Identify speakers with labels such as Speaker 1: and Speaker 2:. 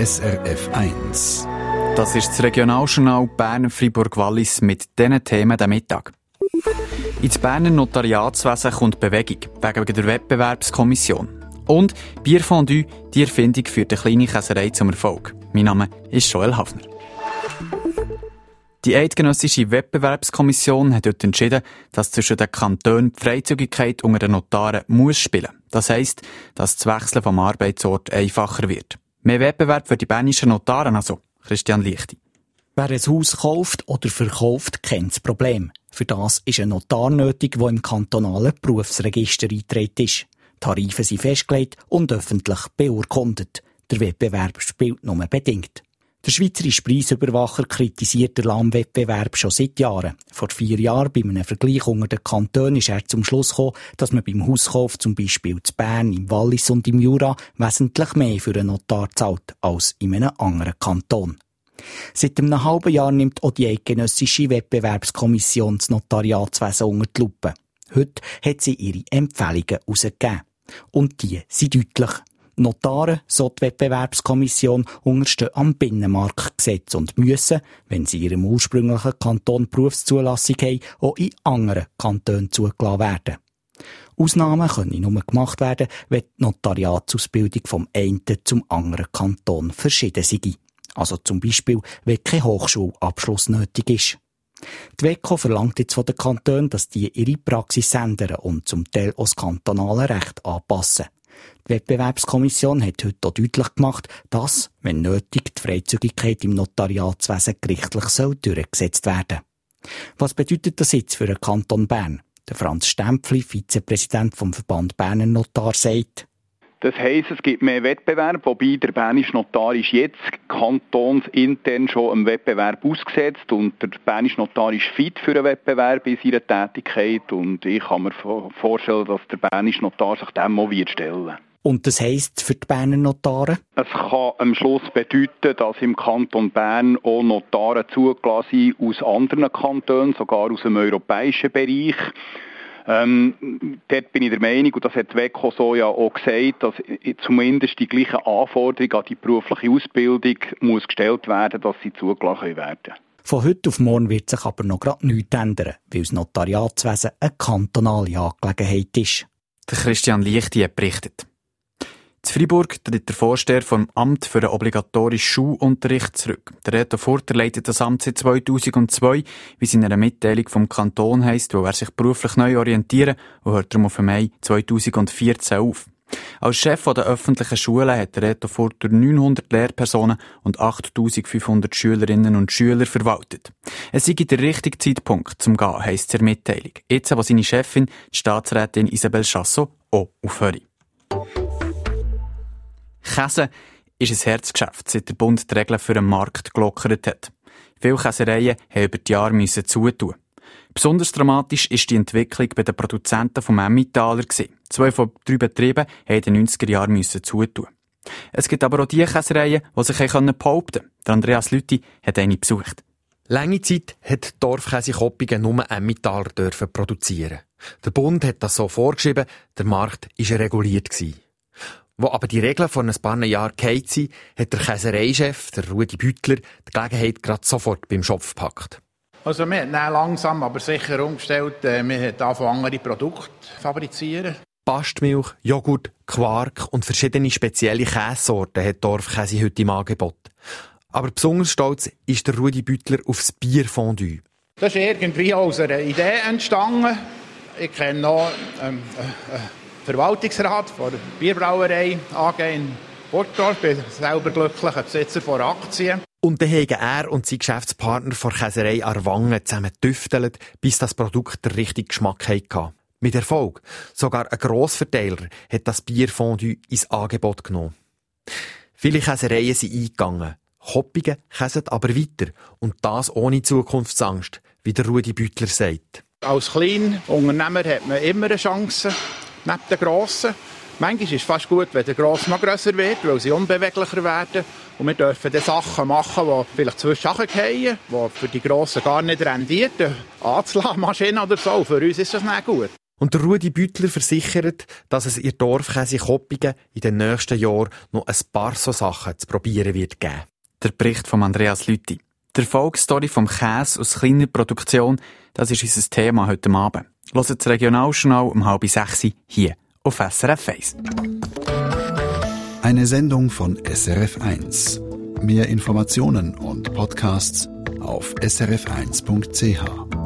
Speaker 1: SRF 1.
Speaker 2: Das ist das Regionaljournal Bern-Fribourg-Wallis mit diesen Themen am Mittag. Ins Berner Notariatswesen kommt Bewegung wegen der Wettbewerbskommission. Und Bierfondue, die Erfindung führt eine kleine Käserei zum Erfolg. Mein Name ist Joel Hafner. Die Eidgenössische Wettbewerbskommission hat heute entschieden, dass zwischen den Kantonen die Freizügigkeit unter den Notaren muss spielen. Das heisst, dass das Wechseln vom Arbeitsort einfacher wird. Mehr Wettbewerb für die bernischen Notaren also. Christian Lichti.
Speaker 3: Wer ein Haus kauft oder verkauft, kennt das Problem. Für das ist ein Notar nötig, der im kantonalen Berufsregister eingetragen ist. Die Tarife sind festgelegt und öffentlich beurkundet. Der Wettbewerb spielt nur bedingt. Der schweizerische Preisüberwacher kritisiert den Lahmwettbewerb schon seit Jahren. Vor 4 Jahren bei einem Vergleich unter den Kantonen ist er zum Schluss gekommen, dass man beim Hauskauf zum Beispiel in Bern, im Wallis und im Jura wesentlich mehr für einen Notar zahlt als in einem anderen Kanton. Seit einem halben Jahr nimmt auch die Eidgenössische Wettbewerbskommission das Notariatswesen unter die Lupe. Heute hat sie ihre Empfehlungen herausgegeben. Und die sind deutlich. Notare, so die Wettbewerbskommission, unterstehen am Binnenmarktgesetz und müssen, wenn sie in ihrem ursprünglichen Kanton Berufszulassung haben, auch in anderen Kantonen zugelassen werden. Ausnahmen können nur gemacht werden, wenn die Notariatsausbildung vom einen zum anderen Kanton verschieden sei. Also zum Beispiel, wenn kein Hochschulabschluss nötig ist. Die WECO verlangt jetzt von den Kantonen, dass die ihre Praxis ändern und zum Teil auch das kantonale Recht anpassen. Die Wettbewerbskommission hat heute auch deutlich gemacht, dass, wenn nötig, die Freizügigkeit im Notariatswesen gerichtlich durchgesetzt werden soll. Was bedeutet das jetzt für den Kanton Bern? Der Franz Stempfli, Vizepräsident vom Verband Berner Notar, sagt:
Speaker 4: Das heisst, es gibt mehr Wettbewerb, wobei der bernische Notar ist jetzt kantonsintern schon im Wettbewerb ausgesetzt und der bernische Notar ist fit für einen Wettbewerb in seiner Tätigkeit und ich kann mir vorstellen, dass der bernische Notar sich dem auch stellen wird.
Speaker 3: Und das heisst für die Berner Notare?
Speaker 4: Es kann am Schluss bedeuten, dass im Kanton Bern auch Notare zugelassen sind aus anderen Kantonen, sogar aus dem europäischen Bereich. Dort bin ich der Meinung, und das hat die WECO so ja auch gesagt, dass zumindest die gleichen Anforderungen an die berufliche Ausbildung muss gestellt werden, dass sie zugelassen werden.
Speaker 3: Von heute auf morgen wird sich aber noch gerade nichts ändern, weil das Notariatswesen eine kantonale Angelegenheit ist.
Speaker 2: Der Christian Lichti hat berichtet. In Freiburg tritt der Vorsteher vom Amt für den obligatorischen Schulunterricht zurück. Der Reto Furter leitet das Amt seit 2002, wie es in einer Mitteilung vom Kanton heisst, weil er sich beruflich neu orientieren und hört darum auf Mai 2014 auf. Als Chef der öffentlichen Schulen hat der Reto Furter 900 Lehrpersonen und 8500 Schülerinnen und Schüler verwaltet. Es sei der richtige Zeitpunkt zum Gehen, heisst es in der Mitteilung. Jetzt, wo seine Chefin, die Staatsrätin Isabelle Chassot, auch aufhört. Käse ist ein Herzgeschäft, seit der Bund die Regeln für den Markt gelockert hat. Viele Käsereien haben über die Jahre zutun. Besonders dramatisch war die Entwicklung bei den Produzenten vom Emmentaler. 2 von 3 Betrieben haben in den 90er Jahren zutun. Es gibt aber auch die Käsereien, die sich behaupten konnten. Andreas Lüthi hat eine besucht.
Speaker 5: Lange Zeit hat die Dorfkäse Koppingen nur Emmentaler produzieren. Der Bund hat das so vorgeschrieben, der Markt war reguliert. Wo aber die Regeln vor ein paar Jahren gefallen sind, hat der Käsereichef, der Rudi Büttler, die Gelegenheit gerade sofort beim Schopf gepackt.
Speaker 6: Also wir haben langsam, aber sicher umgestellt, wir haben angefangen, andere Produkte zu fabrizieren.
Speaker 5: Bastmilch, Joghurt, Quark und verschiedene spezielle Käsesorten hat Dorfkäse heute im Angebot. Aber besonders stolz ist der Rudi Büttler auf das Bierfondue.
Speaker 6: Das ist irgendwie aus einer Idee entstanden. Ich kenne noch Verwaltungsrat von der Bierbrauerei AG in Burgdorf. Ich bin selber glücklicher Besitzer von Aktien.
Speaker 5: Und dann haben er und sein Geschäftspartner von Käserei Arwangen zusammen getüftelt, bis das Produkt den richtigen Geschmack hatte. Mit Erfolg. Sogar ein Grossverteiler hat das Bierfondue ins Angebot genommen. Viele Käsereien sind eingegangen. Koppingen käsen aber weiter. Und das ohne Zukunftsangst, wie der Rudi Büttler sagt.
Speaker 6: Als Kleinunternehmer hat man immer eine Chance, neben den Grossen. Manchmal ist es fast gut, wenn der Grosse noch grösser wird, weil sie unbeweglicher werden. Und wir dürfen dann Sachen machen, die vielleicht zwischendurch fallen, die für die Grossen gar nicht rendieren. Anzulassmaschinen oder so, für uns ist das nicht gut.
Speaker 5: Und der Rudi Büttler versichert, dass es ihr Dorfkäse Koppingen in den nächsten Jahren noch ein paar so Sachen zu probieren wird geben.
Speaker 2: Der Bericht von Andreas Lüthi. Die Erfolgsstory vom Käse aus kleiner Produktion, das ist unser Thema heute Abend. Hört das Regionaljournal um 5:30 hier auf SRF 1.
Speaker 1: Eine Sendung von SRF 1. Mehr Informationen und Podcasts auf srf1.ch.